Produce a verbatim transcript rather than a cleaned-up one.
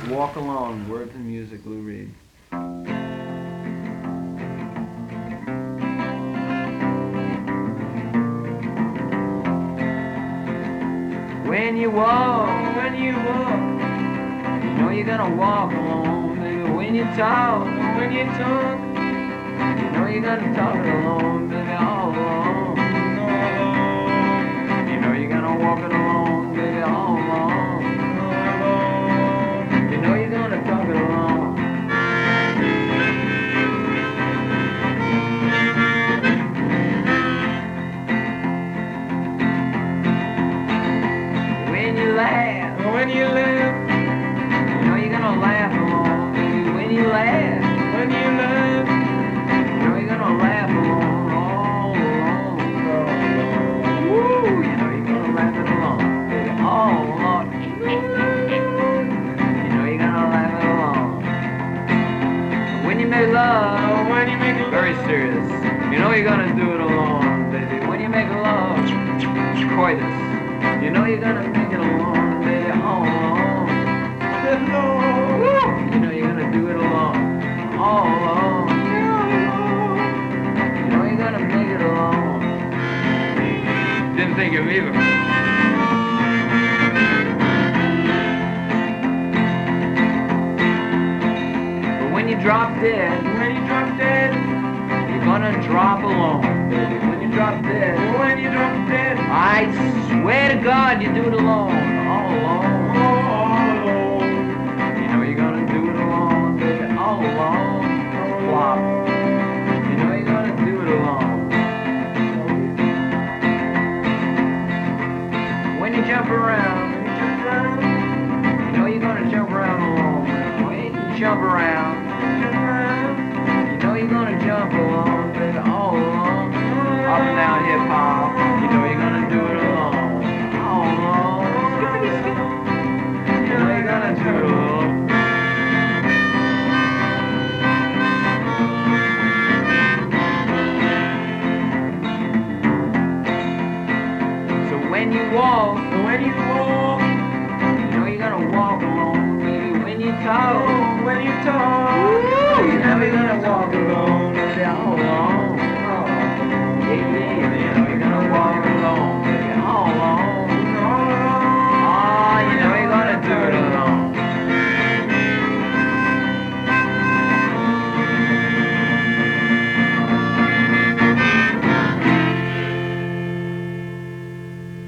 Walk Alone, words and music, Lou Reed. When you walk, when you walk, you know you're gonna walk alone, baby. When you talk, when you talk, you know you're gonna talk it alone, baby, all alone. You know you're gonna walk it alone, baby, all alone. You know you're gonna talk it alone. When you laugh, when you laugh, you know you're gonna laugh alone, baby. When you laugh, when you laugh, you know you're gonna laugh alone, all alone. Woo! You know you're gonna laugh it alone, baby, all alone. You know you're gonna laugh it alone. When you make love, when you make love, very serious. You know you're gonna do it alone, baby. When you make love, coitus. You know you're gonna make it alone, baby, all alone. You know you're gonna do it alone, all alone. You know you're gonna make it alone. Didn't think of either. But when you drop dead, when you drop dead, you're gonna drop alone, baby. When you drop dead, when you drop dead, I swear to God you do it alone, all alone, all alone. You know you're gonna do it alone, baby, all alone. Flop. You know you're gonna do it alone. When you jump around, when you jump around, you know you're gonna jump around alone. When you jump around, you know you're gonna jump alone, baby, all alone. Up and down hip hop, you know you're gonna do it alone, all alone. You know you're gonna do it alone. So when you walk, when you walk, you know you're gonna walk alone, baby. When you talk, when you talk, you know you're gonna walk alone, baby, all alone.